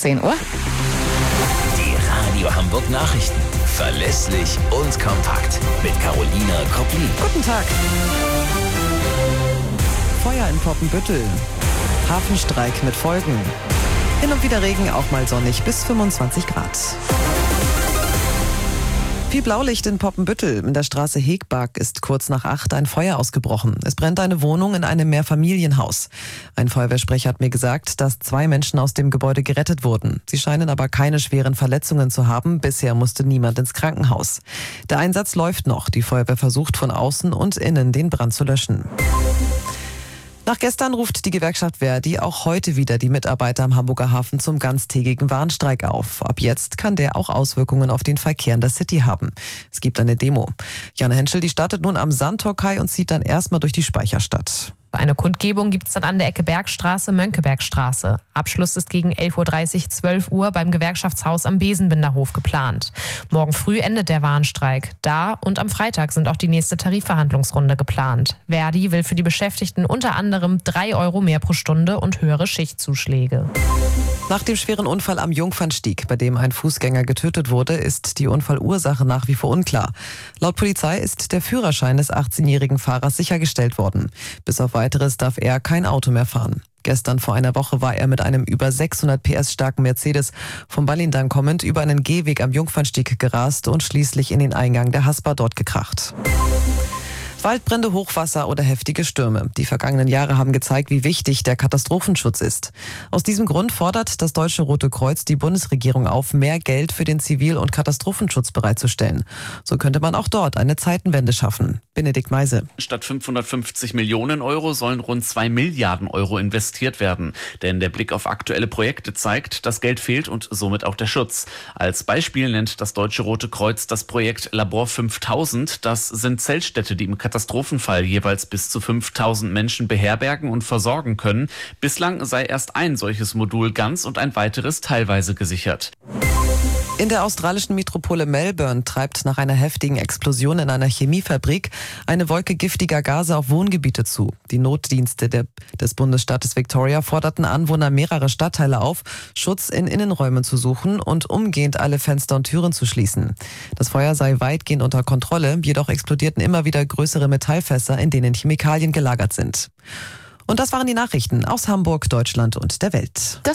10 Uhr. Die Radio Hamburg Nachrichten. Verlässlich und kompakt. Mit Carolina Koplin. Guten Tag. Feuer in Poppenbüttel. Hafenstreik mit Folgen. Hin und wieder Regen, auch mal sonnig bis 25 Grad. Viel Blaulicht in Poppenbüttel. In der Straße Hegbark ist kurz nach 8 ein Feuer ausgebrochen. Es brennt eine Wohnung in einem Mehrfamilienhaus. Ein Feuerwehrsprecher hat mir gesagt, dass 2 Menschen aus dem Gebäude gerettet wurden. Sie scheinen aber keine schweren Verletzungen zu haben. Bisher musste niemand ins Krankenhaus. Der Einsatz läuft noch. Die Feuerwehr versucht von außen und innen den Brand zu löschen. Nach gestern ruft die Gewerkschaft ver.di auch heute wieder die Mitarbeiter am Hamburger Hafen zum ganztägigen Warnstreik auf. Ab jetzt kann der auch Auswirkungen auf den Verkehr in der City haben. Es gibt eine Demo. Jana Henschel, die startet nun am Sandtorkai und zieht dann erstmal durch die Speicherstadt. Eine Kundgebung gibt es dann an der Ecke Bergstraße, Mönckebergstraße. Abschluss ist gegen 11.30 Uhr, 12 Uhr beim Gewerkschaftshaus am Besenbinderhof geplant. Morgen früh endet der Warnstreik. Da und am Freitag sind auch die nächste Tarifverhandlungsrunde geplant. ver.di will für die Beschäftigten unter anderem 3 Euro mehr pro Stunde und höhere Schichtzuschläge. Nach dem schweren Unfall am Jungfernstieg, bei dem ein Fußgänger getötet wurde, ist die Unfallursache nach wie vor unklar. Laut Polizei ist der Führerschein des 18-jährigen Fahrers sichergestellt worden. Bis auf Weiteres darf er kein Auto mehr fahren. Gestern vor einer Woche war er mit einem über 600 PS starken Mercedes vom Ballindang kommend über einen Gehweg am Jungfernstieg gerast und schließlich in den Eingang der Haspa dort gekracht. Waldbrände, Hochwasser oder heftige Stürme. Die vergangenen Jahre haben gezeigt, wie wichtig der Katastrophenschutz ist. Aus diesem Grund fordert das Deutsche Rote Kreuz die Bundesregierung auf, mehr Geld für den Zivil- und Katastrophenschutz bereitzustellen. So könnte man auch dort eine Zeitenwende schaffen. Benedikt Meise. Statt 550 Millionen Euro sollen rund 2 Milliarden Euro investiert werden. Denn der Blick auf aktuelle Projekte zeigt, dass Geld fehlt und somit auch der Schutz. Als Beispiel nennt das Deutsche Rote Kreuz das Projekt Labor 5000. Das sind Zeltstädte, die im Katastrophenfall jeweils bis zu 5000 Menschen beherbergen und versorgen können. Bislang sei erst ein solches Modul ganz und ein weiteres teilweise gesichert. In der australischen Metropole Melbourne treibt nach einer heftigen Explosion in einer Chemiefabrik eine Wolke giftiger Gase auf Wohngebiete zu. Die Notdienste des Bundesstaates Victoria forderten Anwohner mehrerer Stadtteile auf, Schutz in Innenräumen zu suchen und umgehend alle Fenster und Türen zu schließen. Das Feuer sei weitgehend unter Kontrolle, jedoch explodierten immer wieder größere Metallfässer, in denen Chemikalien gelagert sind. Und das waren die Nachrichten aus Hamburg, Deutschland und der Welt.